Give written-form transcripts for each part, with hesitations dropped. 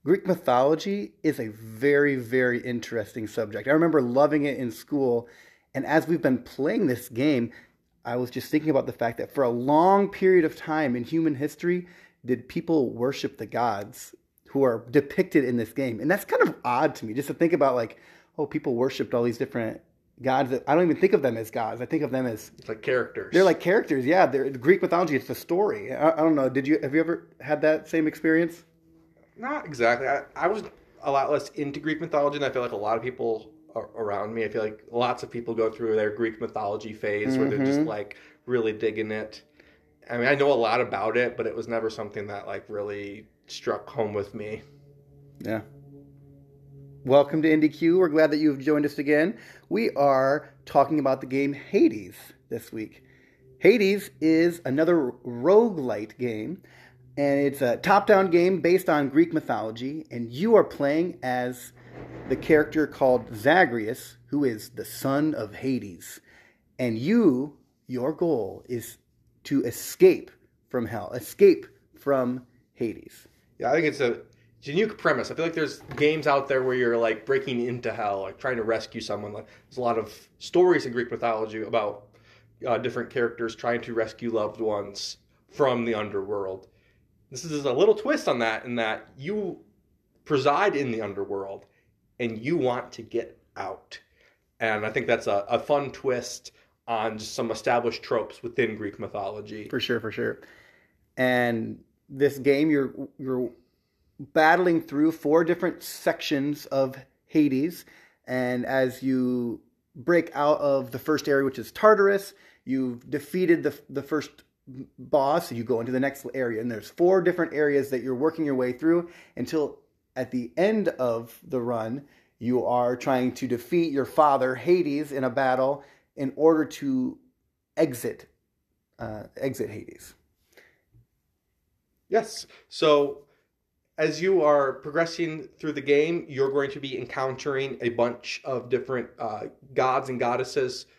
Greek mythology is a very, very interesting subject. I remember loving it in school, and as we've been playing this game, I was just thinking about the fact that for a long period of time in human history, did people worship the gods who are depicted in this game. And that's kind of odd to me, just to think about like, oh, people worshipped all these different gods that I don't even think of them as gods. I think of them as like characters. They're like characters, yeah. They're the Greek mythology. It's the story. I don't know. Have you ever had that same experience? Not exactly. I was a lot less into Greek mythology, and I feel like a lot of people around me, I feel like lots of people go through their Greek mythology phase where they're just like really digging it. I mean, I know a lot about it, but it was never something that like really struck home with me. Yeah. Welcome to IndieQ. We're glad that you've joined us again. We are talking about the game Hades this week. Hades is another roguelite game, and it's a top-down game based on Greek mythology, and you are playing as the character called Zagreus, who is the son of Hades. And your goal is to escape from hell, escape from Hades. Yeah, I think it's a unique premise. I feel like there's games out there where you're like breaking into hell, like trying to rescue someone. Like there's a lot of stories in Greek mythology about different characters trying to rescue loved ones from the underworld. This is a little twist on that, in that you preside in the underworld and you want to get out. And I think that's a fun twist on just some established tropes within Greek mythology. For sure, for sure. And this game, you're battling through 4 different sections of Hades. And as you break out of the first area, which is Tartarus, you've defeated the first boss, so you go into the next area. And there's 4 different areas that you're working your way through until at the end of the run, you are trying to defeat your father, Hades, in a battle in order to exit Hades. Yes. So as you are progressing through the game, you're going to be encountering a bunch of different gods and goddesses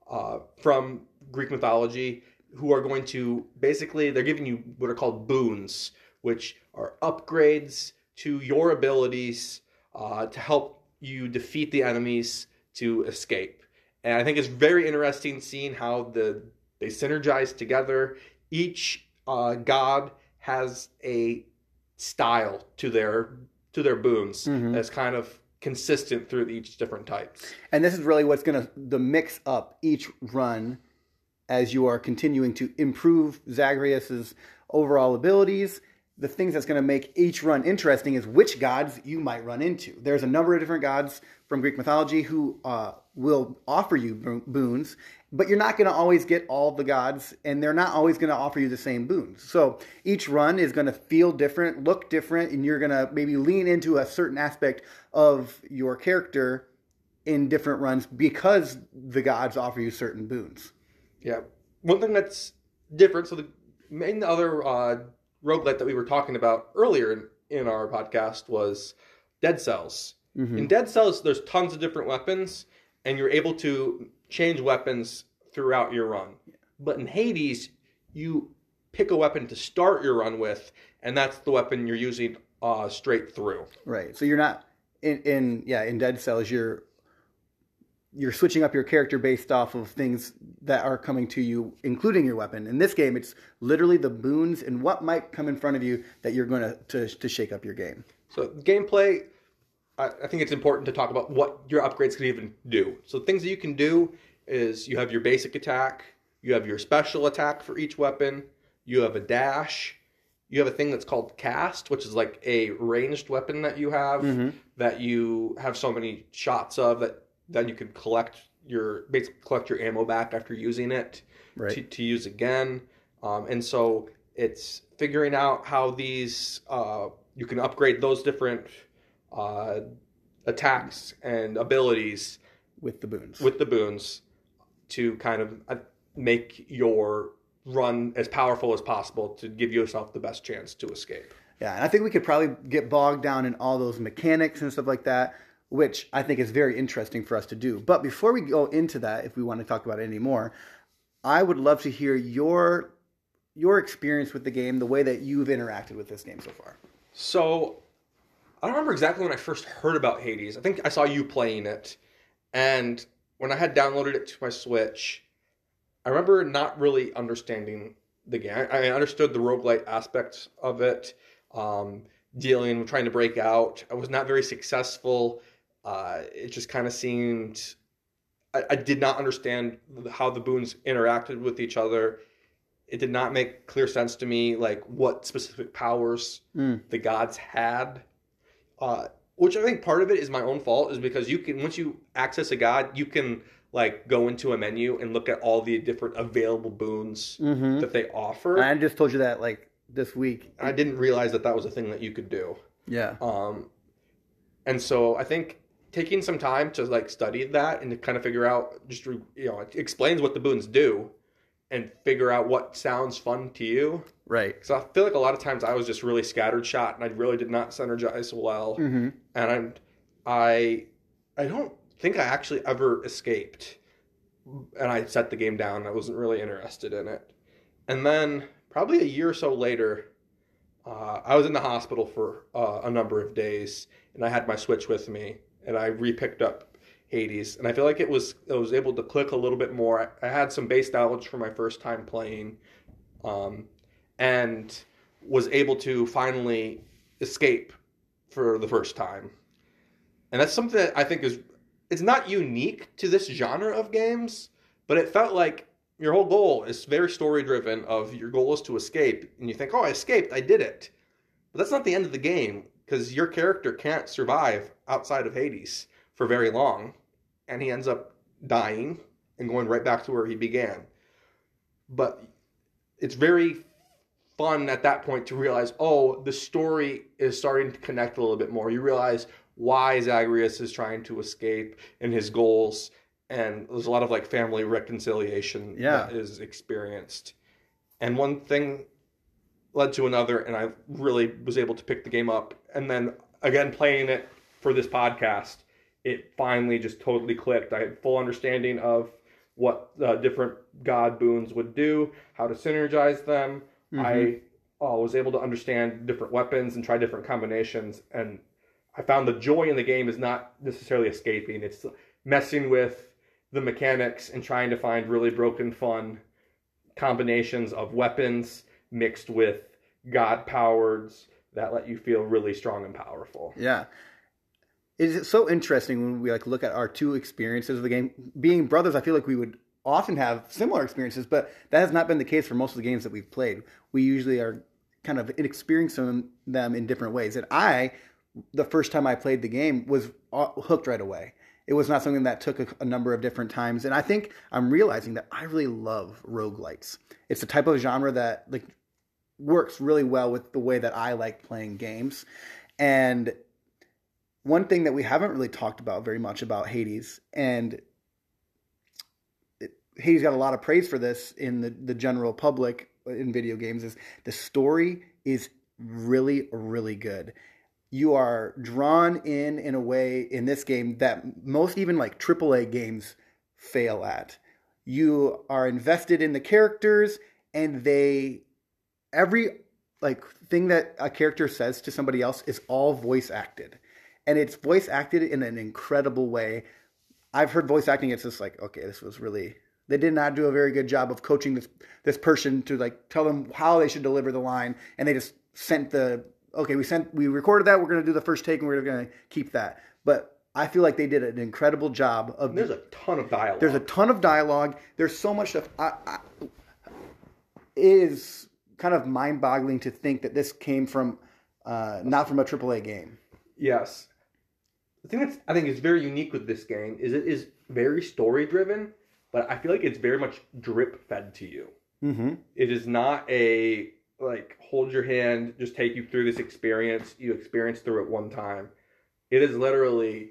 from Greek mythology who are going to, basically, they're giving you what are called boons, which are upgrades to your abilities to help you defeat the enemies to escape. And I think it's very interesting seeing how they synergize together. Each god has a style to their boons that's kind of consistent through each different types. And this is really what's going to mix up each run as you are continuing to improve Zagreus's overall abilities. The things that's going to make each run interesting is which gods you might run into. There's a number of different gods from Greek mythology who will offer you boons, but you're not going to always get all the gods, and they're not always going to offer you the same boons. So each run is going to feel different, look different, and you're going to maybe lean into a certain aspect of your character in different runs because the gods offer you certain boons. Yeah. One thing that's different, so the main other roguelite that we were talking about earlier in our podcast was Dead Cells. In Dead Cells, there's tons of different weapons, and you're able to change weapons throughout your run. But in Hades, you pick a weapon to start your run with, and that's the weapon you're using straight through. Right. So you're not in Dead Cells, you're switching up your character based off of things that are coming to you, including your weapon. In this game, it's literally the boons and what might come in front of you that you're going to shake up your game. So gameplay, I think it's important to talk about what your upgrades can even do. So things that you can do is you have your basic attack, you have your special attack for each weapon, you have a dash, you have a thing that's called cast, which is like a ranged weapon that you have that you have so many shots of that you can collect your ammo back after using it to use again. And so it's figuring out how these you can upgrade those different attacks and abilities with the boons to kind of make your run as powerful as possible to give yourself the best chance to escape. Yeah, and I think we could probably get bogged down in all those mechanics and stuff like that, which I think is very interesting for us to do. But before we go into that, if we want to talk about it anymore, I would love to hear your experience with the game, the way that you've interacted with this game so far. So I don't remember exactly when I first heard about Hades. I think I saw you playing it. And when I had downloaded it to my Switch, I remember not really understanding the game. I understood the roguelite aspects of it, dealing, trying to break out. I was not very successful. It just kind of seemed. I did not understand how the boons interacted with each other. It did not make clear sense to me, like what specific powers the gods had. Which I think part of it is my own fault, is because you can, once you access a god, you can like go into a menu and look at all the different available boons that they offer. I just told you that like this week. I didn't realize that was a thing that you could do. Yeah. And so I think taking some time to like study that and to kind of figure out, just it explains what the boons do, and figure out what sounds fun to you. Right. Because I feel like a lot of times I was just really scattered shot, and I really did not synergize well. And I don't think I actually ever escaped. And I set the game down. I wasn't really interested in it. And then probably a year or so later, I was in the hospital for a number of days, and I had my Switch with me, and I re-picked up Hades, and I feel like I was able to click a little bit more. I had some base knowledge from my first time playing, and was able to finally escape for the first time. And that's something that I think it's not unique to this genre of games, but it felt like your whole goal is very story driven. Of your goal is to escape, and you think, oh, I escaped, I did it. But that's not the end of the game, because your character can't survive outside of Hades for very long, and he ends up dying and going right back to where he began. But it's very fun at that point to realize, oh, the story is starting to connect a little bit more. You realize why Zagreus is trying to escape and his goals, and there's a lot of like family reconciliation that is experienced. And one thing led to another, and I really was able to pick the game up. And then again, playing it for this podcast, it finally just totally clicked. I had full understanding of what different god boons would do, how to synergize them. I was able to understand different weapons and try different combinations. And I found the joy in the game is not necessarily escaping. It's messing with the mechanics and trying to find really broken fun combinations of weapons mixed with god powers that let you feel really strong and powerful. Yeah. It's so interesting when we like look at our two experiences of the game. Being brothers, I feel like we would often have similar experiences, but that has not been the case for most of the games that we've played. We usually are kind of experiencing them in different ways. And the first time I played the game, was hooked right away. It was not something that took a number of different times. And I think I'm realizing that I really love roguelikes. It's a type of genre that like works really well with the way that I like playing games. And one thing that we haven't really talked about very much about Hades, and Hades got a lot of praise for this in the general public in video games, is the story is really, really good. You are drawn in a way in this game that most even like AAA games fail at. You are invested in the characters, and every like thing that a character says to somebody else is all voice acted. And it's voice acted in an incredible way. I've heard voice acting, it's just like, okay, they did not do a very good job of coaching this person to like tell them how they should deliver the line. And they just we recorded that, we're going to do the first take, and we're going to keep that. But I feel like they did an incredible job of... There's a ton of dialogue. There's a ton of dialogue. There's so much stuff. It is kind of mind-boggling to think that this came from, not from a AAA game. Yes. The thing that I think is very unique with this game is it is very story-driven, but I feel like it's very much drip-fed to you. Mm-hmm. It is not a... like hold your hand, just take you through this experience. You experience through it one time. It is literally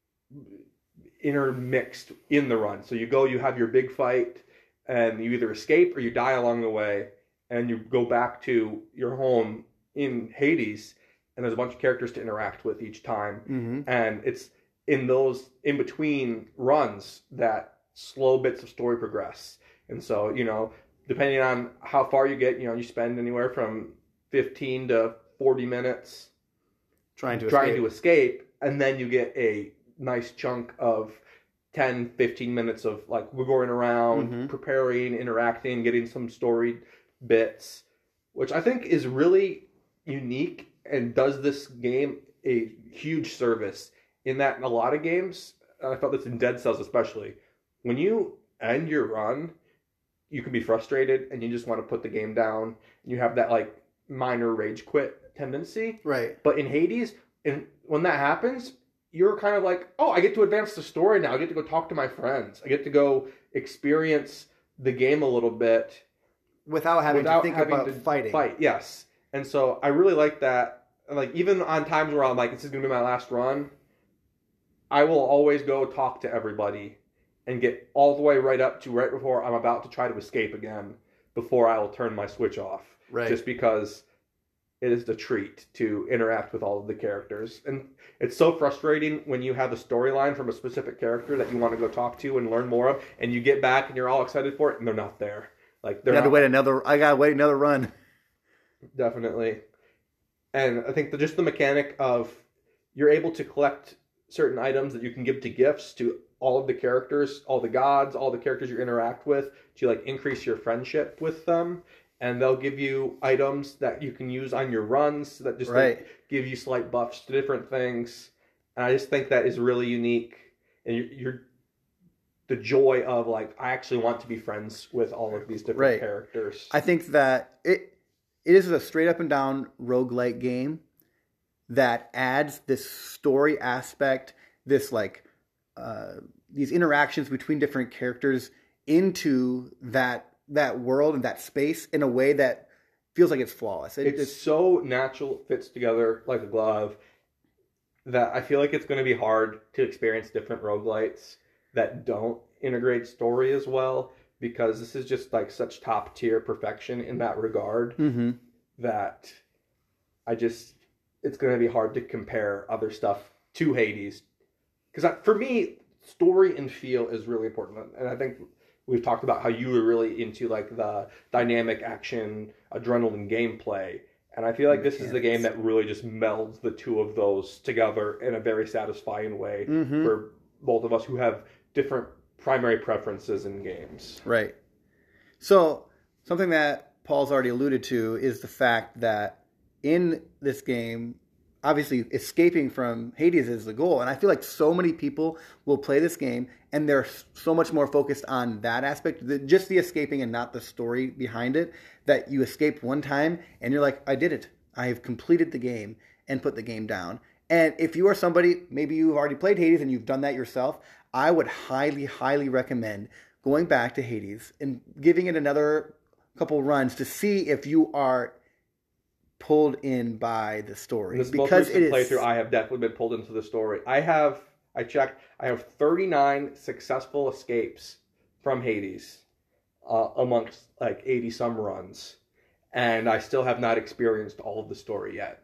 intermixed in the run. So you have your big fight, and you either escape or you die along the way, and you go back to your home in Hades, and there's a bunch of characters to interact with each time. Mm-hmm. And it's in those in between runs that slow bits of story progress. And so, depending on how far you get, you spend anywhere from 15 to 40 minutes trying to escape, and then you get a nice chunk of 10, 15 minutes of like wiggling around, preparing, interacting, getting some story bits, which I think is really unique and does this game a huge service in that in a lot of games, I felt this in Dead Cells especially, when you end your run, you can be frustrated and you just want to put the game down. You have that like minor rage quit tendency. Right. But in Hades, when that happens, you're kind of like, oh, I get to advance the story now. I get to go talk to my friends. I get to go experience the game a little bit. Without having to think about fighting. Yes. And so I really like that. Like, even on times where I'm like, this is going to be my last run, I will always go talk to everybody and get all the way right up to right before I'm about to try to escape again before I will turn my switch off. Right. Just because it is the treat to interact with all of the characters. And it's so frustrating when you have a storyline from a specific character that you want to go talk to and learn more of, and you get back and you're all excited for it, and they're not there. Like, I gotta wait another run. Definitely. And I think just the mechanic of you're able to collect certain items that you can give to gifts to all of the characters, all the gods, all the characters you interact with, to like increase your friendship with them. And they'll give you items that you can use on your runs that just like, give you slight buffs to different things. And I just think that is really unique. And you're the joy of like, I actually want to be friends with all of these different characters. I think that it is a straight up and down roguelike game that adds this story aspect, this like these interactions between different characters into that world and that space in a way that feels like it's flawless. It's so natural, fits together like a glove, that I feel like it's going to be hard to experience different roguelites that don't integrate story as well, because this is just like such top tier perfection in that regard that it's going to be hard to compare other stuff to Hades. Because for me, story and feel is really important. And I think we've talked about how you were really into like the dynamic action, adrenaline gameplay. And I feel like this is the game that really just melds the two of those together in a very satisfying way for both of us who have different primary preferences in games. Right. So something that Paul's already alluded to is the fact that in this game, obviously escaping from Hades is the goal. And I feel like so many people will play this game and they're so much more focused on that aspect, just the escaping and not the story behind it, that you escaped one time and you're like, I did it. I have completed the game and put the game down. And if you are somebody, maybe you've already played Hades and you've done that yourself, I would highly, highly recommend going back to Hades and giving it another couple runs to see if you are pulled in by the story. This because most recent playthrough, I have definitely been pulled into the story. I checked, I have 39 successful escapes from Hades amongst like 80 some runs, and I still have not experienced all of the story yet.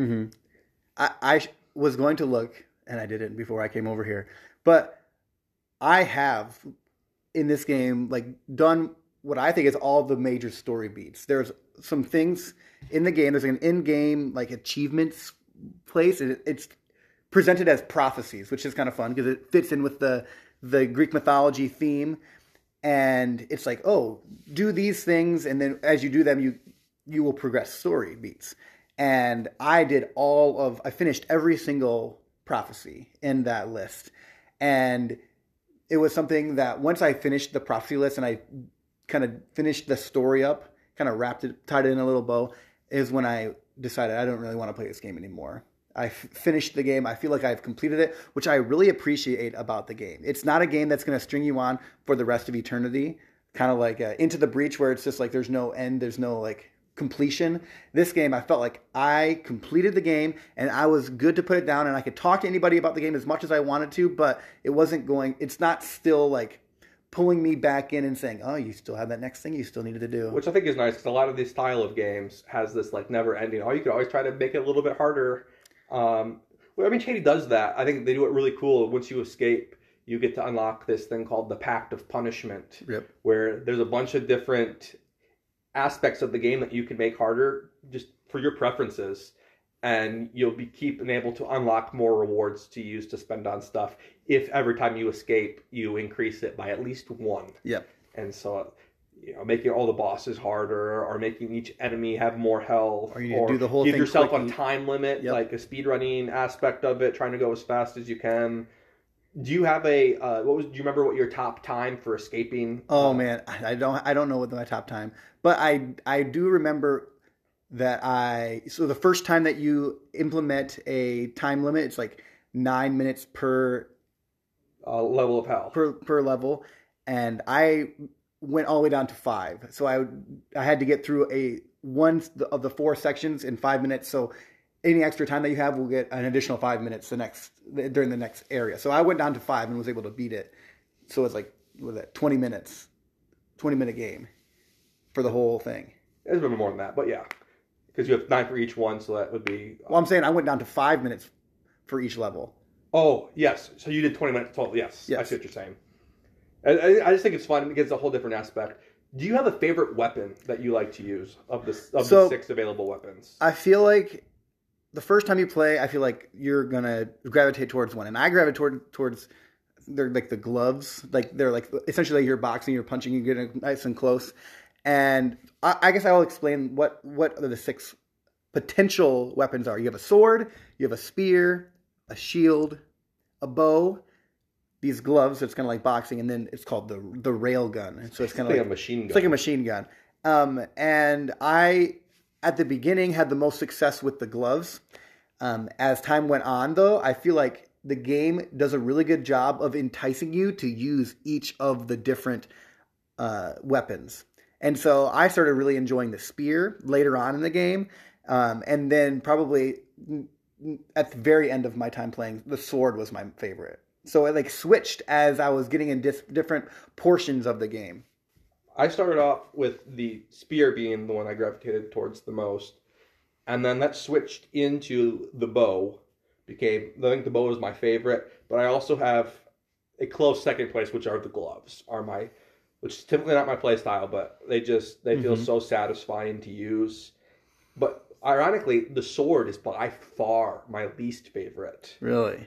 I was going to look, and I didn't before I came over here, but I have in this game like done what I think is all the major story beats. There's some things in the game. There's an in-game like achievements place, and it's presented as prophecies, which is kind of fun because it fits in with the Greek mythology theme. And it's like, oh, do these things, and then as you do them, you will progress story beats. And I finished every single prophecy in that list. And it was something that once I finished the prophecy list and I kind of finished the story up, kind of tied it in a little bow, is when I decided I don't really want to play this game anymore. I finished the game. I feel like I've completed it, which I really appreciate about the game. It's not a game that's going to string you on for the rest of eternity, kind of like Into the Breach, where it's just like there's no end, there's no like completion. This game, I felt like I completed the game and I was good to put it down, and I could talk to anybody about the game as much as I wanted to, but it's not still like pulling me back in and saying, oh, you still have that next thing you still needed to do. Which I think is nice, because a lot of this style of games has this like never ending. Oh, you could always try to make it a little bit harder. Shady does that. I think they do it really cool. Once you escape, you get to unlock this thing called the Pact of Punishment, where there's a bunch of different aspects of the game that you can make harder just for your preferences. and you'll be keeping able to unlock more rewards to use to spend on stuff if every time you escape you increase it by at least one. Yep. And so, making all the bosses harder, or making each enemy have more health, or you need to do the whole give thing yourself quickly. a time limit, Yep. like a speedrunning aspect of it, trying to go as fast as you can. Do you have a do you remember what your top time for escaping? Oh man, I don't know what my top time, but I do remember that so the first time that you implement a time limit, it's like 9 minutes per level of hell. per level, and I went all the way down to 5. So I had to get through one of the 4 sections in 5 minutes. So any extra time that you have will get an additional 5 minutes during the next area. So I went down to 5 and was able to beat it. So it's like, what was that, 20 minutes, 20-minute game for the whole thing. It's been more than that, but yeah, because you have 9 for each one, so that would be. Well, I'm saying I went down to 5 minutes for each level. Oh yes, so you did 20 minutes total. Yes. I see what you're saying. I just think it's fun. It gives a whole different aspect. Do you have a favorite weapon that you like to use of the 6 available weapons? I feel like the first time you play, I feel like you're gonna gravitate towards one, and I gravitate towards they're like the gloves, like they're like essentially like you're boxing, you're punching, you're getting nice and close. And I guess I will explain what the 6 potential weapons are. You have a sword, you have a spear, a shield, a bow. These gloves, it's kind of like boxing, and then it's called the rail gun. And so it's kind of like a machine gun. It's like a machine gun. And I, at the beginning, had the most success with the gloves. As time went on, though, I feel like the game does a really good job of enticing you to use each of the different weapons. And so I started really enjoying the spear later on in the game. And then probably at the very end of my time playing, the sword was my favorite. So it like switched as I was getting in different portions of the game. I started off with the spear being the one I gravitated towards the most, and then that switched into the bow. I think the bow is my favorite, but I also have a close second place, which are the gloves. Which is typically not my play style, but they feel so satisfying to use. But ironically, the sword is by far my least favorite. Really?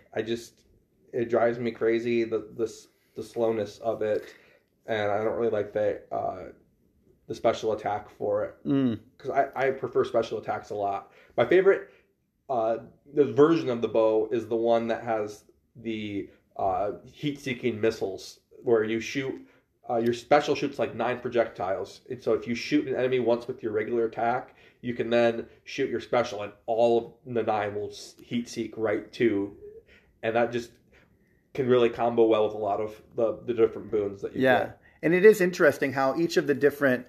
It drives me crazy, the slowness of it, and I don't really like the special attack for it, because I prefer special attacks a lot. My favorite the version of the bow is the one that has the heat-seeking missiles, where you shoot your special shoots like 9 projectiles, and so if you shoot an enemy once with your regular attack, you can then shoot your special, and all of the 9 will heat-seek right to, and that just can really combo well with a lot of the different boons that you get. And it is interesting how each of the different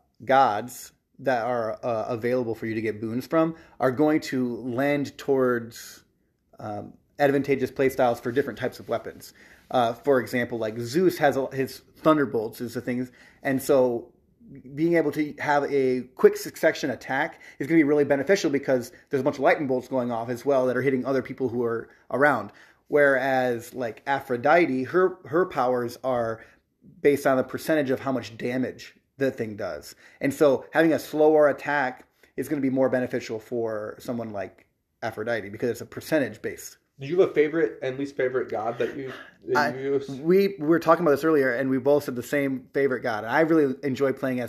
gods that are available for you to get boons from are going to lend towards advantageous playstyles for different types of weapons. For example, like Zeus has his thunderbolts is the things, and so being able to have a quick succession attack is going to be really beneficial because there's a bunch of lightning bolts going off as well that are hitting other people who are around. Whereas like Aphrodite, her powers are based on the percentage of how much damage the thing does. And so having a slower attack is going to be more beneficial for someone like Aphrodite because it's a percentage based. Do you have a favorite and least favorite god that you use? We were talking about this earlier, and we both said the same favorite god. And I really enjoy playing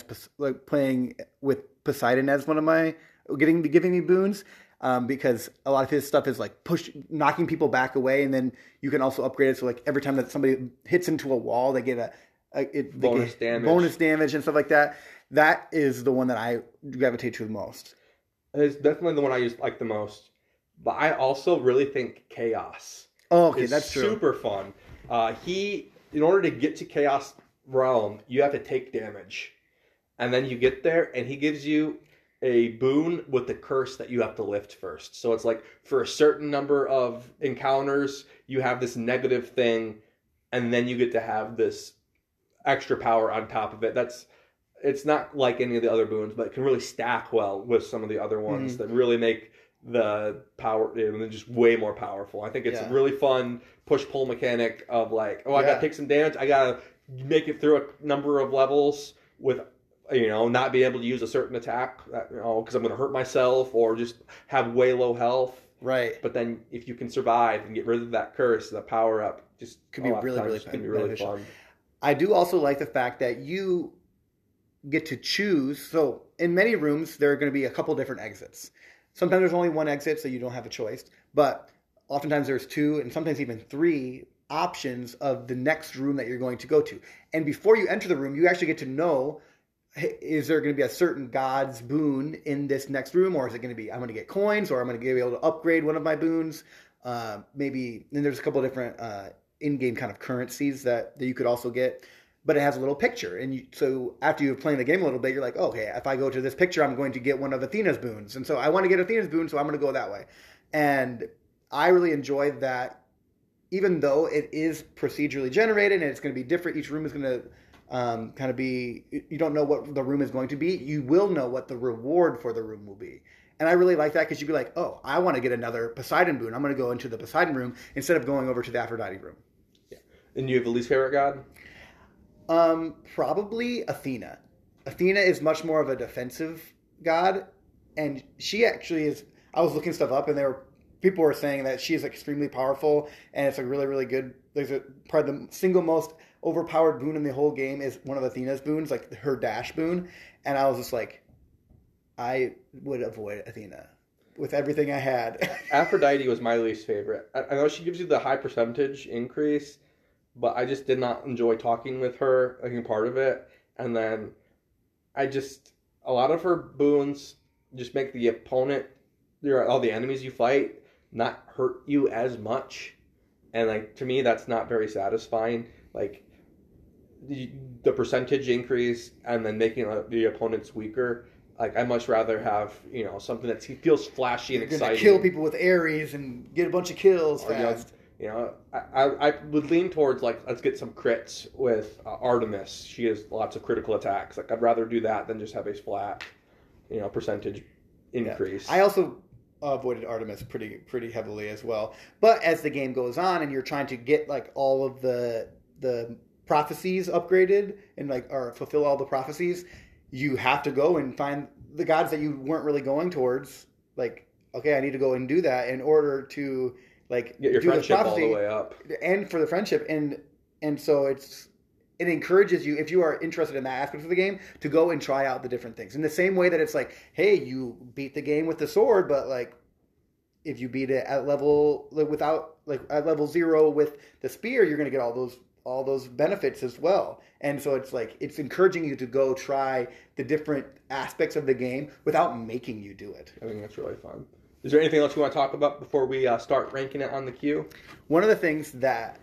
with Poseidon as one of my giving me boons. Because a lot of his stuff is like knocking people back away, and then you can also upgrade it. So like every time that somebody hits into a wall, they get bonus damage and stuff like that. That is the one that I gravitate to the most. It's definitely the one I use like the most. But I also really think Chaos. Oh, okay, that's true. Super fun. In order to get to Chaos Realm, you have to take damage, and then you get there, and he gives you a boon with the curse that you have to lift first. So it's like for a certain number of encounters, you have this negative thing, and then you get to have this extra power on top of it. It's not like any of the other boons, but it can really stack well with some of the other ones that really make the power just way more powerful. I think it's a really fun push-pull mechanic of like, I gotta take some damage, I gotta make it through a number of levels not be able to use a certain attack, because I'm going to hurt myself or just have way low health. Right. But then if you can survive and get rid of that curse, the power up just could be really fun. I do also like the fact that you get to choose. So in many rooms, there are going to be a couple different exits. Sometimes there's only one exit, so you don't have a choice. But oftentimes there's 2 and sometimes even 3 options of the next room that you're going to go to. And before you enter the room, you actually get to know, hey, is there going to be a certain god's boon in this next room? Or is it going to be, I'm going to get coins, or I'm going to be able to upgrade one of my boons? Maybe, and there's a couple of different in-game kind of currencies that you could also get. But it has a little picture. And so after you're playing the game a little bit, you're like, okay, if I go to this picture, I'm going to get one of Athena's boons. And so I want to get Athena's boon, so I'm going to go that way. And I really enjoyed that. Even though it is procedurally generated and it's going to be different, each room is going to kind of be, you don't know what the room is going to be. You will know what the reward for the room will be. And I really like that because you'd be like, oh, I want to get another Poseidon boon. I'm going to go into the Poseidon room instead of going over to the Aphrodite room. Yeah. And you have a least favorite god? Probably Athena. Athena is much more of a defensive god. And she actually is, I was looking stuff up and people were saying that she is extremely powerful, and it's a really, really good. Probably the single most overpowered boon in the whole game is one of Athena's boons, like her dash boon. And I was just like, I would avoid Athena with everything I had. Aphrodite was my least favorite. I know she gives you the high percentage increase, but I just did not enjoy talking with her. I think part of it, and then a lot of her boons just make the opponent, all the enemies you fight, not hurt you as much, and to me that's not very satisfying. The percentage increase and then making the opponents weaker. I'd much rather have something that feels flashy and exciting. Kill people with Ares and get a bunch of kills fast. I would lean towards let's get some crits with Artemis. She has lots of critical attacks. I'd rather do that than just have a flat percentage increase. Yeah. I also avoided Artemis pretty heavily as well. But as the game goes on and you're trying to get all of the prophecies upgraded and or fulfill all the prophecies, you have to go and find the gods that you weren't really going towards. Okay, I need to go and do that in order to get your friendship all the way up, and for the friendship, and so it encourages you, if you are interested in that aspect of the game, to go and try out the different things. In the same way that it's hey, you beat the game with the sword, but if you beat it at level at level 0 with the spear, you're going to get all those benefits as well. And so it's encouraging you to go try the different aspects of the game without making you do it. I think that's really fun. Is there anything else you want to talk about before we start ranking it on the queue? One of the things that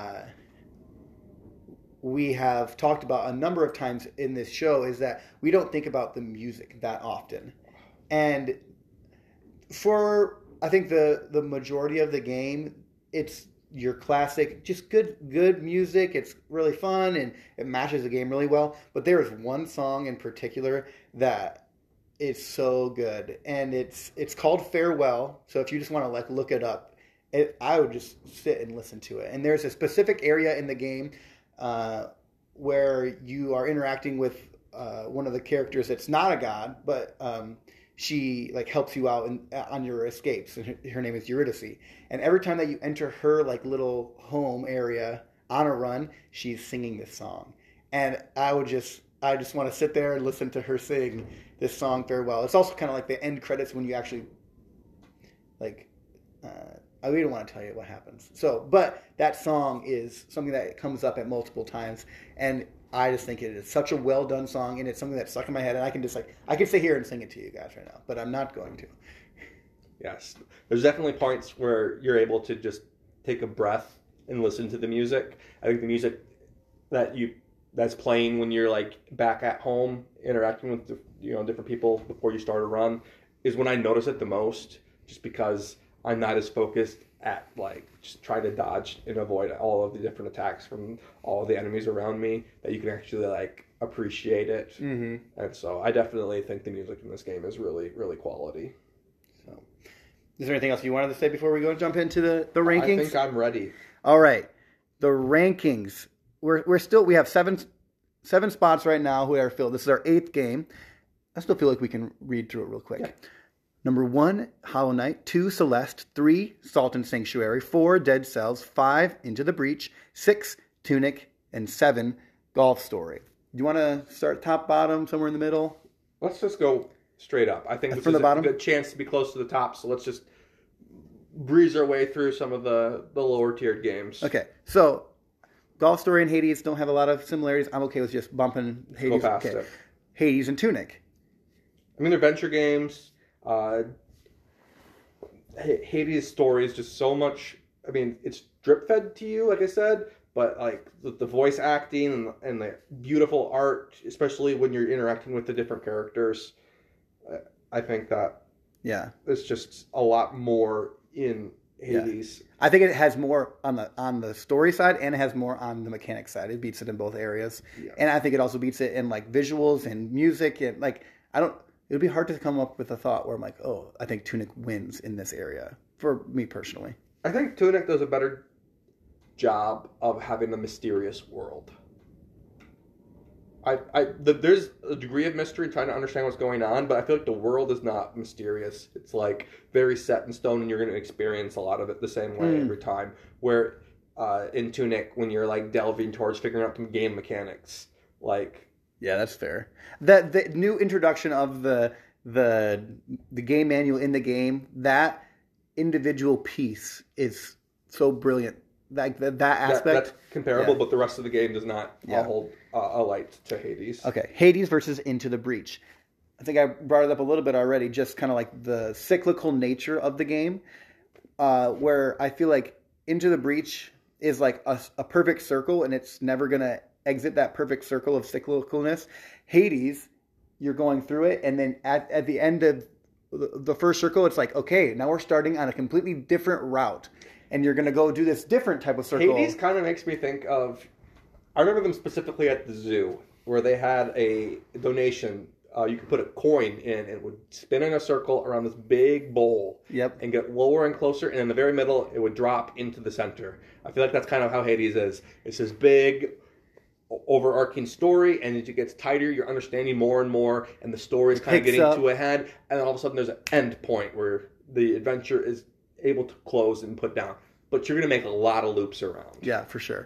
we have talked about a number of times in this show is that we don't think about the music that often. And for, I think, the majority of the game, it's your classic, just good music. It's really fun and it matches the game really well. But there is one song in particular that is so good, and it's called Farewell. So if you just want to look it up, I would just sit and listen to it. And there's a specific area in the game where you are interacting with one of the characters that's not a god, but she helps you out on your escapes. And her name is Eurydice. And every time that you enter her little home area on a run, she's singing this song. And I just want to sit there and listen to her sing this song Farewell. It's also kind of like the end credits when you actually I really don't want to tell you what happens. So, but that song is something that comes up at multiple times, and I just think it is such a well done song, and it's something that's stuck in my head, and I can just I can sit here and sing it to you guys right now, but I'm not going to. Yes, there's definitely points where you're able to just take a breath and listen to the music. I think the music that's playing when you're back at home interacting with different people before you start a run is when I notice it the most, just because I'm not as focused at just trying to dodge and avoid all of the different attacks from all of the enemies around me, that you can actually appreciate it. Mm-hmm. And so I definitely think the music in this game is really, really quality. So, is there anything else you wanted to say before we go jump into the rankings? I think I'm ready. All right, the rankings. We have 7 7 spots right now who are filled. This is our 8th game. I still feel like we can read through it real quick. Yeah. Number 1, Hollow Knight. 2, Celeste. 3, Salt and Sanctuary. 4, Dead Cells. 5, Into the Breach. 6, Tunic. And 7, Golf Story. Do you want to start top, bottom, somewhere in the middle? Let's just go straight up. I think this From is the bottom? a good chance to be close to the top, so let's just breeze our way through some of the lower tiered games. Okay, so Golf Story and Hades don't have a lot of similarities. I'm okay with just bumping Hades. Go past it. Hades and Tunic. I mean, they're venture games. Hades' story is just so much. I mean, it's drip fed to you, like I said, but like the voice acting and the beautiful art, especially when you're interacting with the different characters, I think that there's just a lot more in Hades. Yeah. I think it has more on the story side, and it has more on the mechanic side. It beats it in both areas, and I think it also beats it in like visuals and music and like It would be hard to come up with a thought where I'm like, oh, I think Tunic wins in this area for me personally. I think Tunic does a better job of having a mysterious world. There's a degree of mystery trying to understand what's going on, but I feel like the world is not mysterious. It's like very set in stone, and you're going to experience a lot of it the same way every time. Where in Tunic, when you're like delving towards figuring out some game mechanics, like that's fair. The new introduction of the game manual in the game, that individual piece is so brilliant. Like that aspect. That's comparable, but the rest of the game does not hold a light to Hades. Okay, Hades versus Into the Breach. I think I brought it up a little bit already, just kind of like the cyclical nature of the game, where I feel like Into the Breach is like a perfect circle, and it's never going to exit that perfect circle of cyclicalness. Hades, you're going through it, and then at the end of the first circle, it's like, okay, now we're starting on a completely different route. And you're going to go do this different type of circle. Hades kind of makes me think of... I remember them specifically at the zoo, where they had a donation. You could put a coin in, and it would spin in a circle around this big bowl. Yep. And get lower and closer, and in the very middle, it would drop into the center. I feel like that's kind of how Hades is. It's this big, overarching story, and as it gets tighter, you're understanding more and more, and the story is kind of getting to a head, and then all of a sudden there's an end point where the adventure is able to close and put down, but you're going to make a lot of loops around. Yeah, for sure.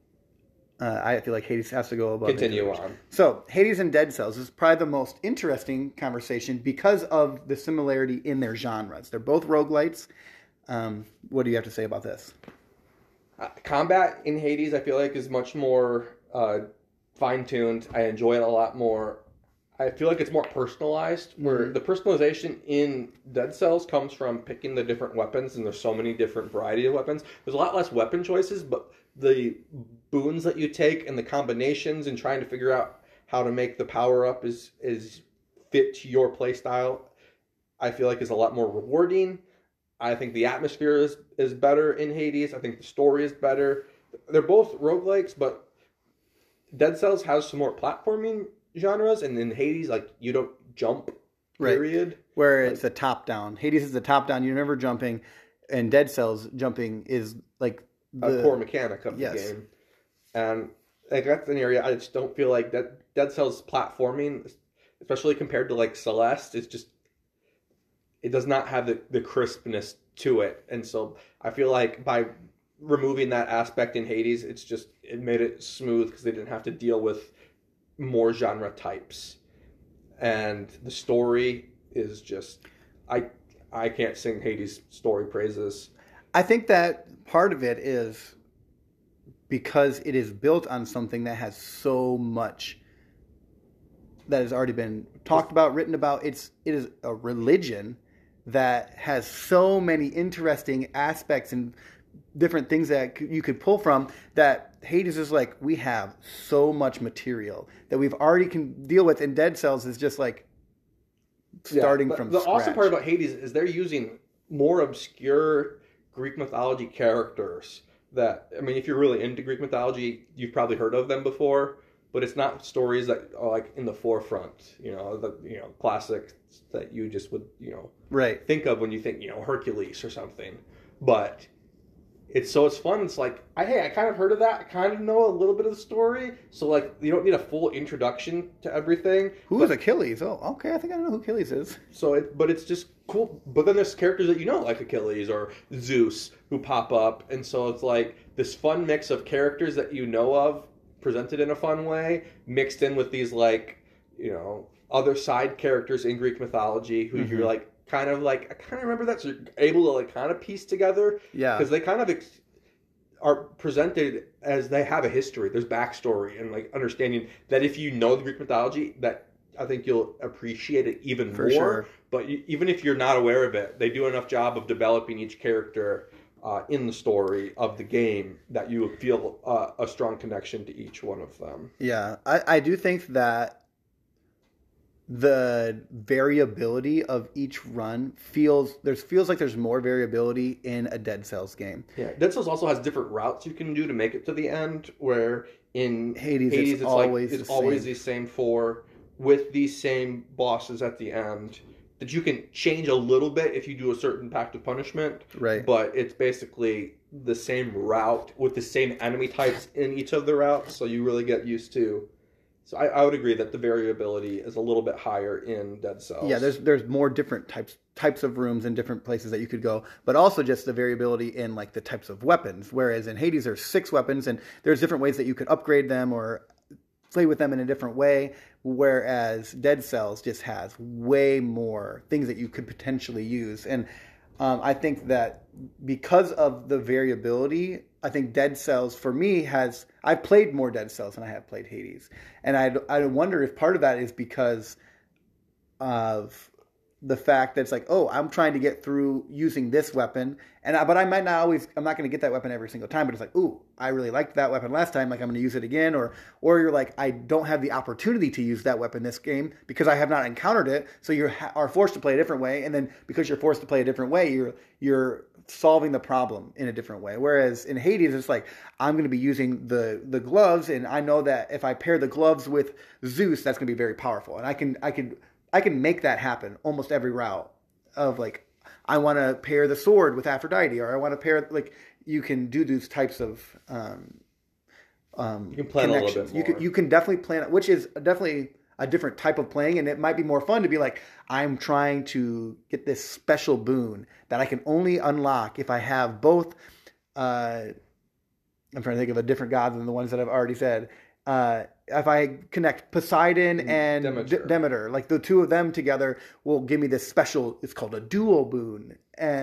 I feel like Hades has to go above. Continue on. So Hades and Dead Cells is probably the most interesting conversation because of the similarity in their genres. They're both roguelites. What do you have to say about this? Combat in Hades, I feel like, is much more fine-tuned. I enjoy it a lot more. I feel like it's more personalized, where the personalization in Dead Cells comes from picking the different weapons, and there's so many different variety of weapons. There's a lot less weapon choices, but the boons that you take and the combinations and trying to figure out how to make the power-up is fit to your playstyle, I feel like is a lot more rewarding. I think the atmosphere is better in Hades. I think the story is better. They're both roguelikes, but Dead Cells has some more platforming genres, and in Hades, like, you don't jump, period. Right. Where it's a top-down. Hades is a top-down. You're never jumping, and Dead Cells jumping is like a core mechanic of the game. And like that's an area I just don't feel like that Dead Cells platforming, especially compared to like Celeste, it's just, it does not have the crispness to it. And so I feel like by removing that aspect in Hades, it made it smooth because they didn't have to deal with more genre types. And the story is just, I can't sing Hades' story praises. I think that part of it is because it is built on something that has so much that has already been talked about, written about. It is a religion that has so many interesting aspects and different things that you could pull from, that Hades is like, we have so much material that we've already can deal with, and Dead Cells is just like starting from scratch. The awesome part about Hades is they're using more obscure Greek mythology characters that, I mean, if you're really into Greek mythology, you've probably heard of them before, but it's not stories that are like in the forefront, the classics that you just would, right, think of when you think, Hercules or something. But it's fun. It's like, hey, I kind of heard of that. I kind of know a little bit of the story. So, like, you don't need a full introduction to everything. Who is Achilles? Oh, okay. I think I know who Achilles is. But it's just cool. But then there's characters that you know, like Achilles or Zeus, who pop up. And so it's like this fun mix of characters that you know of, presented in a fun way, mixed in with these, like, you know, other side characters in Greek mythology who you're like, I kind of remember that, so you're able to like kind of piece together. Yeah. Because they kind of are presented as they have a history. There's backstory and like understanding that if you know the Greek mythology, that I think you'll appreciate it even more. Sure. But even if you're not aware of it, they do enough job of developing each character in the story of the game that you feel a strong connection to each one of them. Yeah, I do think that the variability of each run feels like there's more variability in a Dead Cells game. Yeah, Dead Cells also has different routes you can do to make it to the end, where in Hades it's always the same 4 with these same bosses at the end that you can change a little bit if you do a certain pact of punishment. Right. But it's basically the same route with the same enemy types in each of the routes, so you really get used to. So I would agree that the variability is a little bit higher in Dead Cells. Yeah, there's more different types of rooms and different places that you could go, but also just the variability in like the types of weapons. Whereas in Hades there's 6 weapons and there's different ways that you could upgrade them or play with them in a different way. Whereas Dead Cells just has way more things that you could potentially use. And I think that because of the variability, I think Dead Cells for me I've played more Dead Cells than I have played Hades. And I wonder if part of that is because of the fact that it's like, oh, I'm trying to get through using this weapon, but I'm not going to get that weapon every single time, but it's like, ooh, I really liked that weapon last time, like I'm going to use it again, or you're like, I don't have the opportunity to use that weapon this game because I have not encountered it, so you are forced to play a different way, and then because you're forced to play a different way, you're solving the problem in a different way. Whereas in Hades, it's like, I'm going to be using the gloves, and I know that if I pair the gloves with Zeus, that's going to be very powerful, and I can make that happen almost every route of like, I want to pair the sword with Aphrodite, or I want to pair, like, you can do these types of you can plan a little bit more. You can definitely plan, which is definitely a different type of playing, and it might be more fun to be like, I'm trying to get this special boon that I can only unlock if I have both, I'm trying to think of a different god than the ones that I've already said. If I connect Poseidon and Demeter, like the two of them together will give me this special, it's called a dual boon.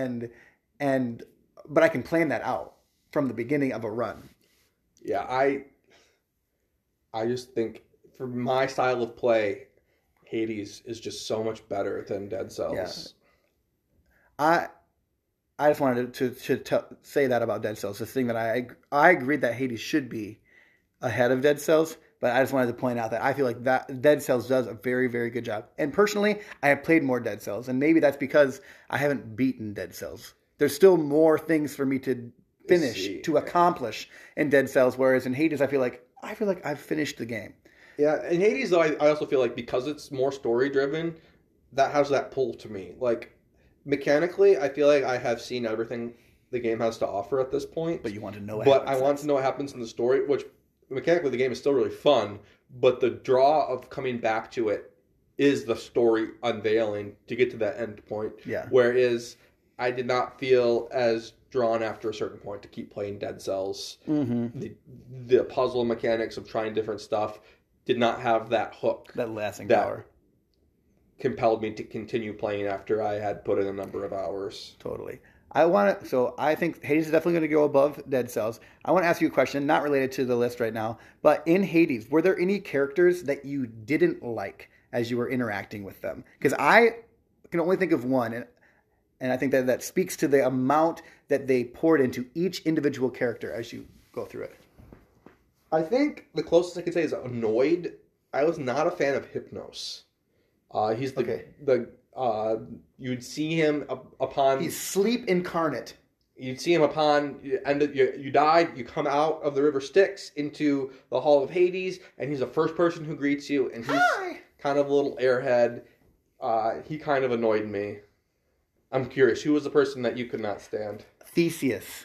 But I can plan that out from the beginning of a run. Yeah, I just think for my style of play, Hades is just so much better than Dead Cells. Yeah. I just wanted to say that about Dead Cells. This thing that I agreed that Hades should be ahead of Dead Cells, but I just wanted to point out that I feel like that Dead Cells does a very, very good job. And personally, I have played more Dead Cells, and maybe that's because I haven't beaten Dead Cells. There's still more things for me to finish, to accomplish in Dead Cells, whereas in Hades, I feel like I've finished the game. Yeah, in Hades, though, I also feel like because it's more story-driven, that has that pull to me. Like, mechanically, I feel like I have seen everything the game has to offer at this point. But you want to know I want to know what happens in the story, which mechanically the game is still really fun, but the draw of coming back to it is the story unveiling to get to that end point. Yeah. Whereas I did not feel as drawn after a certain point to keep playing Dead Cells. Mm-hmm. The puzzle mechanics of trying different stuff did not have that hook. That lasting power. Compelled me to continue playing after I had put in a number of hours. Totally. I think Hades is definitely going to go above Dead Cells. I want to ask you a question, not related to the list right now, but in Hades, were there any characters that you didn't like as you were interacting with them? Because I can only think of one, and I think that speaks to the amount that they poured into each individual character as you go through it. I think the closest I could say is annoyed. I was not a fan of Hypnos. He's you'd see him upon... He's sleep incarnate. You'd see him upon... You died, you come out of the River Styx into the Hall of Hades, and he's the first person who greets you, and he's kind of a little airhead. He kind of annoyed me. I'm curious, who was the person that you could not stand? Theseus.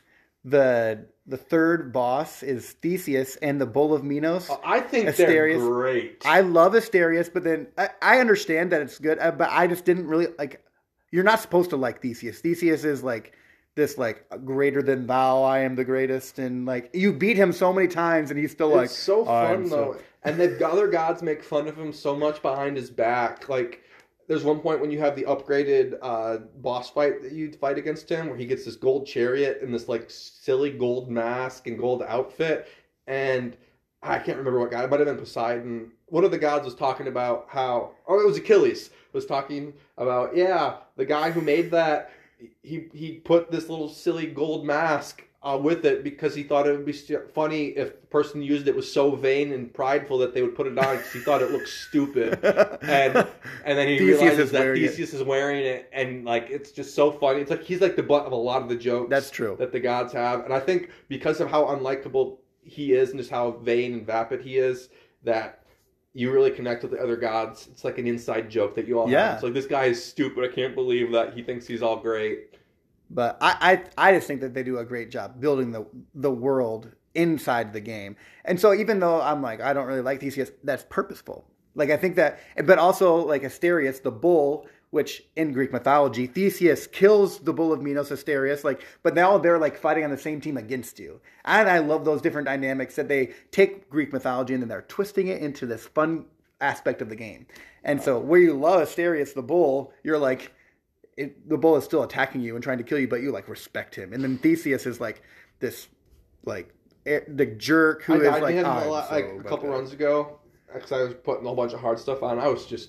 the third boss is Theseus and the Bull of Minos. I think Asterius. they're great. I love Asterius, but then I understand that it's good, but I just didn't really like. You're not supposed to like Theseus. Theseus is like this, like greater than thou. I am the greatest, and like you beat him so many times, and he's still like It's so fun though, so... and the other gods make fun of him so much behind his back. Like, there's one point when you have the upgraded boss fight that you fight against him, where he gets this gold chariot and this like silly gold mask and gold outfit, and I can't remember what god. It might have been Poseidon. One of the gods was talking about how, oh, it was Achilles, was talking about, yeah, the guy who made that, he put this little silly gold mask with it because he thought it would be funny if the person used it was so vain and prideful that they would put it on because he thought it looked stupid. And then he realizes that Theseus is wearing it, and like it's just so funny. It's like he's like the butt of a lot of the jokes. That's true. That the gods have, and I think because of how unlikable he is and just how vain and vapid he is, that you really connect with the other gods. It's like an inside joke that you all have. It's like, this guy is stupid. I can't believe that he thinks he's all great. But I just think that they do a great job building the world inside the game. And so even though I'm like, I don't really like Theseus, that's purposeful. Like, I think that, but also like Asterius, the bull, which in Greek mythology, Theseus kills the Bull of Minos, Asterius, like, but now they're like fighting on the same team against you. And I love those different dynamics that they take Greek mythology and then they're twisting it into this fun aspect of the game. And so where you love Asterius, the bull, you're like, the bull is still attacking you and trying to kill you, but you like respect him. And then Theseus is like this, like the jerk who is like, a couple runs ago, because I was putting a whole bunch of hard stuff on.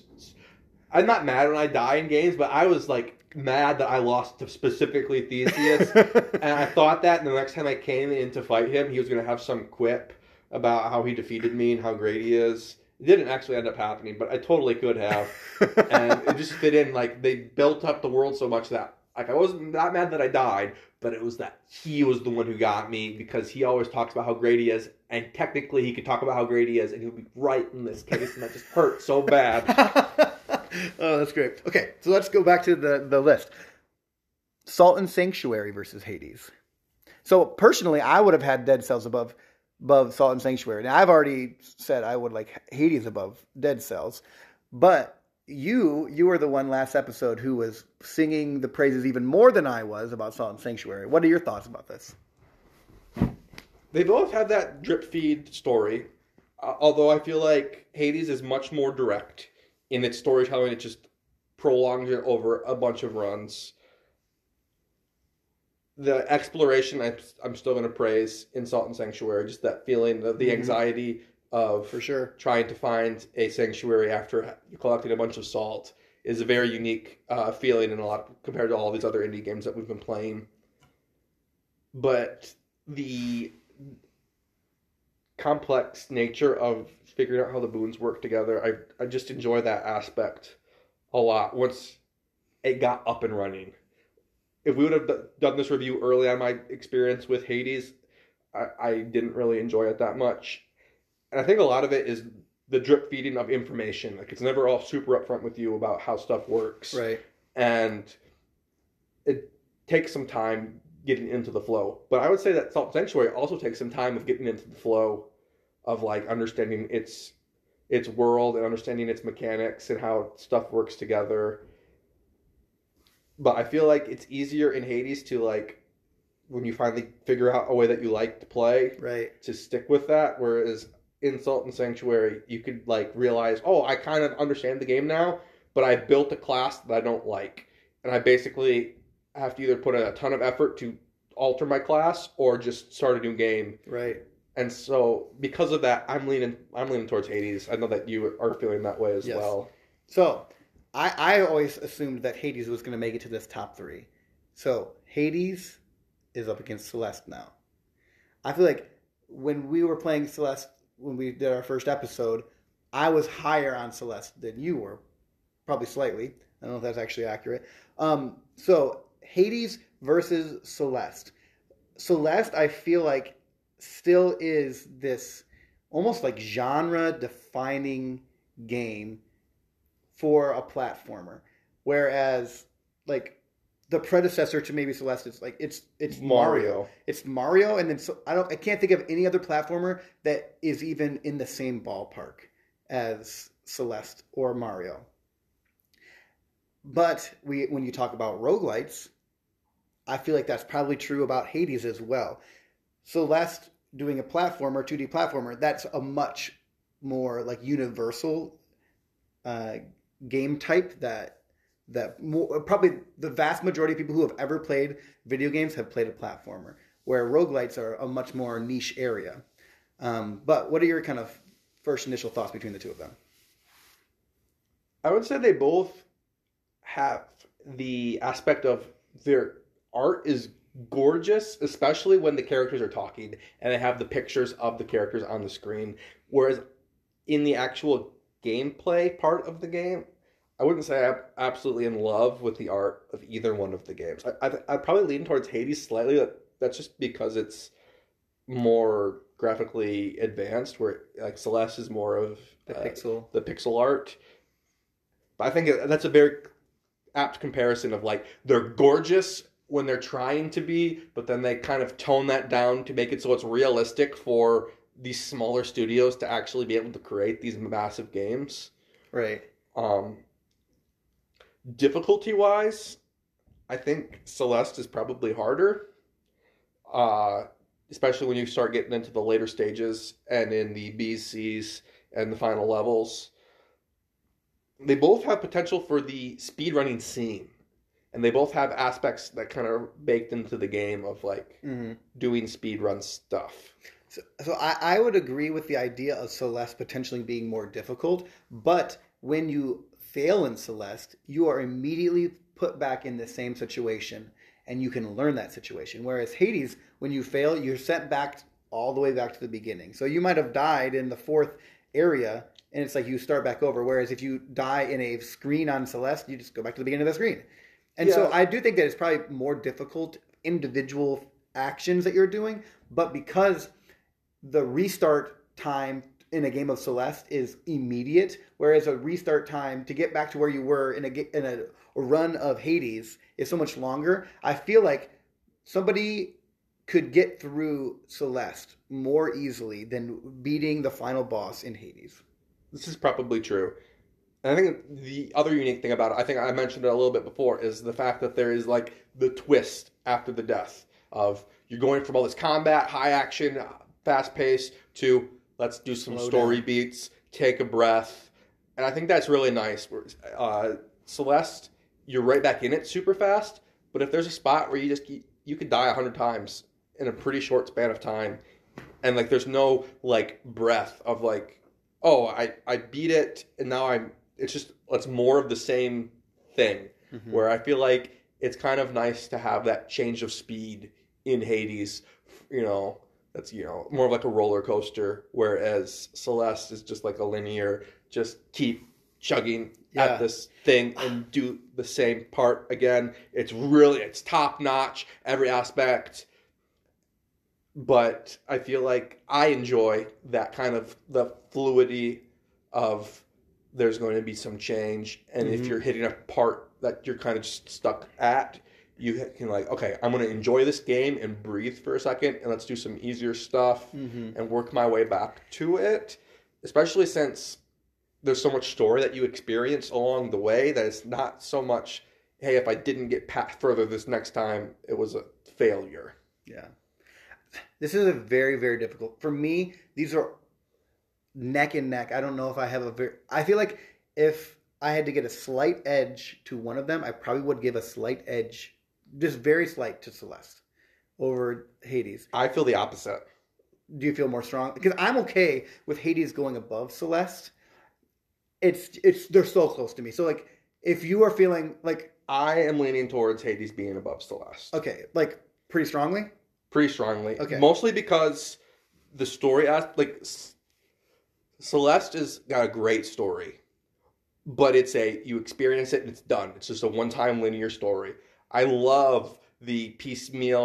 I'm not mad when I die in games, but I was like mad that I lost to specifically Theseus. And I thought that, and the next time I came in to fight him, he was going to have some quip about how he defeated me and how great he is. It didn't actually end up happening, but I totally could have. And it just fit in. Like, they built up the world so much that, like, I wasn't that mad that I died, but it was that he was the one who got me, because he always talks about how great he is, and technically he could talk about how great he is, and he would be right in this case, and that just hurt so bad. Oh, that's great. Okay, so let's go back to the list. Salt and Sanctuary versus Hades. So personally, I would have had Dead Cells above Salt and Sanctuary. Now, I've already said I would like Hades above Dead Cells, but you were the one last episode who was singing the praises even more than I was about Salt and Sanctuary. What are your thoughts about this? They both have that drip feed story, although I feel like Hades is much more direct in its storytelling. It just prolongs it over a bunch of runs. The exploration, I'm still going to praise in Salt and Sanctuary. Just that feeling, the anxiety of for sure trying to find a sanctuary after collecting a bunch of salt is a very unique feeling in a lot compared to all these other indie games that we've been playing. But the complex nature of figuring out how the boons work together, I just enjoy that aspect a lot once it got up and running. If we would have done this review early on my experience with Hades, I didn't really enjoy it that much. And I think a lot of it is the drip feeding of information. Like, it's never all super upfront with you about how stuff works. Right. And it takes some time getting into the flow. But I would say that Salt Sanctuary also takes some time of getting into the flow of like understanding its world and understanding its mechanics and how stuff works together. But I feel like it's easier in Hades to, like, when you finally figure out a way that you like to play, right, to stick with that. Whereas in Salt and Sanctuary, you could like realize, oh, I kind of understand the game now, but I built a class that I don't like, and I basically have to either put a ton of effort to alter my class or just start a new game. Right. And so because of that, I'm leaning towards Hades. I know that you are feeling that way as well. So I always assumed that Hades was going to make it to this top 3. So Hades is up against Celeste now. I feel like when we were playing Celeste, when we did our first episode, I was higher on Celeste than you were. Probably slightly. I don't know if that's actually accurate. So Hades versus Celeste. Celeste, I feel like, still is this almost like genre-defining game for a platformer. Whereas, like, the predecessor to maybe Celeste is like it's Mario. It's Mario, and then so I can't think of any other platformer that is even in the same ballpark as Celeste or Mario. But when you talk about roguelites, I feel like that's probably true about Hades as well. Celeste doing a platformer, 2D platformer, that's a much more like universal game type that more, probably the vast majority of people who have ever played video games have played a platformer, where roguelites are a much more niche area. But what are your kind of first initial thoughts between the two of them? I would say they both have the aspect of their art is gorgeous, especially when the characters are talking and they have the pictures of the characters on the screen. Whereas in the actual gameplay part of the game, I wouldn't say I'm absolutely in love with the art of either one of the games. I'd probably lean towards Hades slightly. That's just because it's more graphically advanced, where like Celeste is more of The pixel art. But I think that's a very apt comparison of like they're gorgeous when they're trying to be, but then they kind of tone that down to make it so it's realistic for these smaller studios to actually be able to create these massive games. Right. Difficulty-wise, I think Celeste is probably harder, especially when you start getting into the later stages and in the B's, C's, and the final levels. They both have potential for the speedrunning scene, and they both have aspects that kind of baked into the game of like doing speedrun stuff. So I would agree with the idea of Celeste potentially being more difficult, but when you fail in Celeste, you are immediately put back in the same situation, and you can learn that situation. Whereas Hades, when you fail, you're sent back all the way back to the beginning. So you might have died in the 4th area, and it's like you start back over. Whereas if you die in a screen on Celeste, you just go back to the beginning of the screen. And so I do think that it's probably more difficult individual actions that you're doing, but because the restart time in a game of Celeste is immediate, whereas a restart time to get back to where you were in a run of Hades is so much longer. I feel like somebody could get through Celeste more easily than beating the final boss in Hades. This is probably true. And I think the other unique thing about it, I think I mentioned it a little bit before, is the fact that there is like the twist after the death of you're going from all this combat, high action, fast pace to let's do some story beats, take a breath. And I think that's really nice. Celeste, you're right back in it super fast, but if there's a spot where you could die 100 times in a pretty short span of time, and like there's no like breath of like, oh, I beat it, and now it's more of the same thing. Mm-hmm. Where I feel like it's kind of nice to have that change of speed in Hades, that's, more of like a roller coaster, whereas Celeste is just like a linear, just keep chugging at this thing and do the same part again. It's top notch, every aspect. But I feel like I enjoy that kind of the fluidity of there's going to be some change. And if you're hitting a part that you're kind of just stuck at, you can like, okay, I'm going to enjoy this game and breathe for a second, and let's do some easier stuff and work my way back to it. Especially since there's so much story that you experience along the way that it's not so much, hey, if I didn't get past further this next time, it was a failure. Yeah. This is a very, very difficult. For me, these are neck and neck. I don't know if I have I feel like if I had to get a slight edge to one of them, I probably would give a slight edge, just very slight, to Celeste over Hades. I feel the opposite. Do you feel more strong? Because I'm okay with Hades going above Celeste. They're so close to me. So like, if you are feeling like, I am leaning towards Hades being above Celeste. Okay, like pretty strongly. Pretty strongly. Okay. Mostly because the story, like Celeste has got a great story, but you experience it and it's done. It's just a one-time linear story. I love the piecemeal,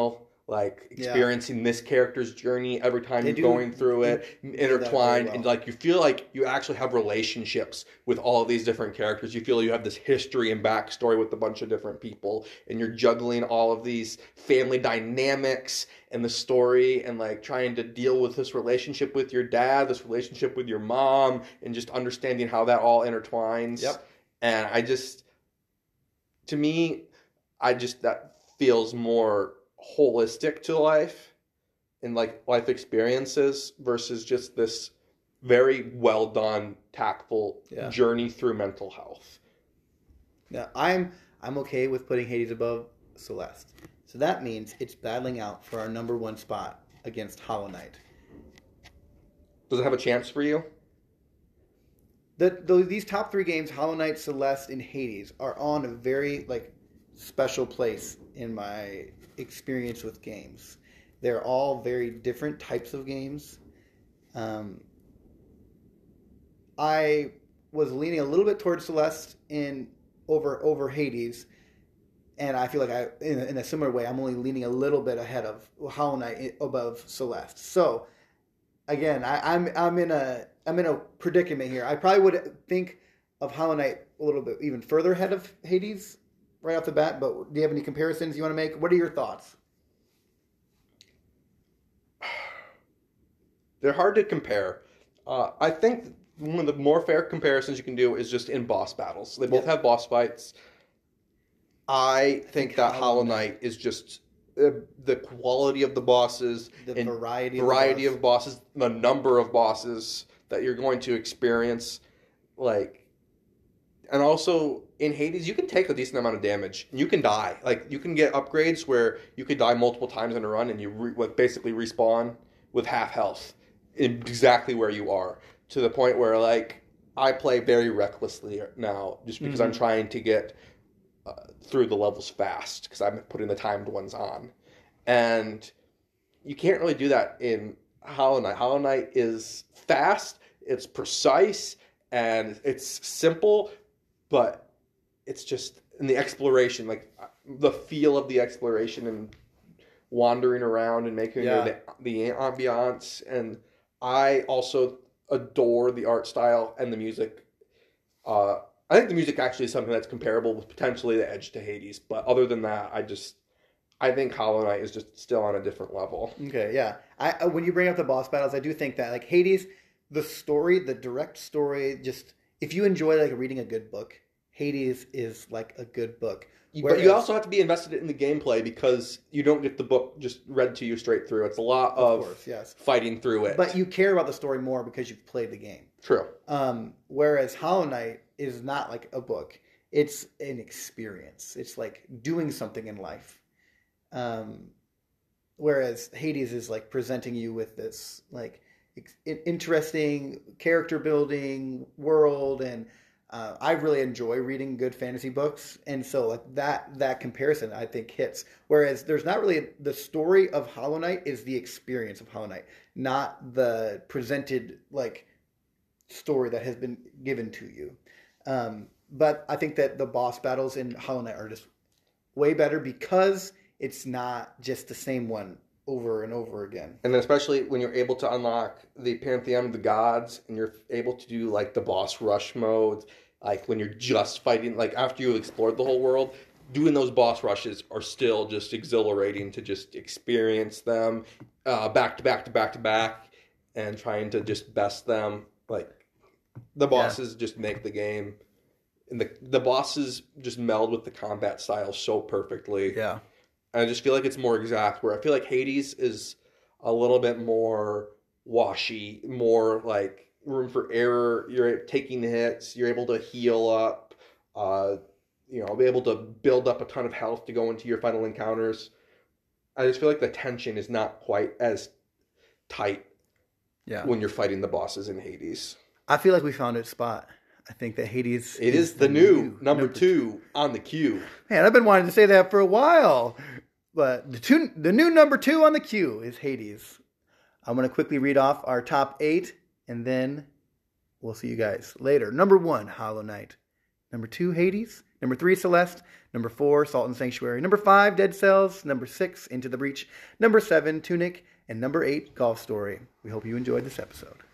like experiencing this character's journey every time you're going through it, intertwined, and like you feel like you actually have relationships with all of these different characters. You feel you have this history and backstory with a bunch of different people, and you're juggling all of these family dynamics and the story, and like trying to deal with this relationship with your dad, this relationship with your mom, and just understanding how that all intertwines. Yep. And to me, that feels more holistic to life and like life experiences versus just this very well done, tactful journey through mental health. Yeah, I'm okay with putting Hades above Celeste. So that means it's battling out for our number one spot against Hollow Knight. Does it have a chance for you? These top three games, Hollow Knight, Celeste, and Hades, are on a very special place in my experience with games. They're all very different types of games. I was leaning a little bit towards Celeste over Hades, and I feel like in a similar way, I'm only leaning a little bit ahead of Hollow Knight above Celeste. So again, I'm in a predicament here. I probably would think of Hollow Knight a little bit even further ahead of Hades right off the bat, but do you have any comparisons you want to make? What are your thoughts? They're hard to compare. I think one of the more fair comparisons you can do is just in boss battles. They both have boss fights. I think that Hollow Knight is just the quality of the bosses, the variety of bosses, the number of bosses that you're going to experience, and also in Hades, you can take a decent amount of damage. You can die. You can get upgrades where you could die multiple times in a run, and you basically respawn with half health, exactly where you are. To the point where I play very recklessly now, just because I'm trying to get through the levels fast, because I'm putting the timed ones on, and you can't really do that in Hollow Knight. Hollow Knight is fast, it's precise, and it's simple, but it's just in the exploration, the feel of the exploration and wandering around and making the ambiance. And I also adore the art style and the music. I think the music actually is something that's comparable with potentially the edge to Hades, but other than that, I think Hollow Knight is just still on a different level. Okay, yeah. When you bring up the boss battles, I do think that Hades, the story, the direct story, just if you enjoy reading a good book, Hades is a good book. But you also have to be invested in the gameplay, because you don't get the book just read to you straight through. It's a lot of fighting through it. But you care about the story more because you've played the game. True. Whereas Hollow Knight is not a book. It's an experience. It's doing something in life. Whereas Hades is presenting you with this interesting character building world, and I really enjoy reading good fantasy books, and so that comparison I think hits. Whereas there's not really the story of Hollow Knight is the experience of Hollow Knight, not the presented story that has been given to you. But I think that the boss battles in Hollow Knight are just way better because it's not just the same one over and over again. And then especially when you're able to unlock the Pantheon of the Gods, and you're able to do the boss rush mode, when you're just fighting, after you've explored the whole world, doing those boss rushes are still just exhilarating to just experience them back to back to back to back, and trying to just best them. The bosses just make the game, and the bosses just meld with the combat style so perfectly. Yeah. And I just feel it's more exact, where I feel Hades is a little bit more washy, more room for error. You're taking hits, you're able to heal up, be able to build up a ton of health to go into your final encounters. I just feel the tension is not quite as tight when you're fighting the bosses in Hades. I feel we found its spot. I think that Hades is the new number two on the queue. Man, I've been wanting to say that for a while. But the new number 2 on the queue is Hades. I'm going to quickly read off our top 8, and then we'll see you guys later. Number 1, Hollow Knight. Number 2, Hades. Number 3, Celeste. Number 4, Salt and Sanctuary. Number 5, Dead Cells. Number 6, Into the Breach. Number 7, Tunic. And number 8, Golf Story. We hope you enjoyed this episode.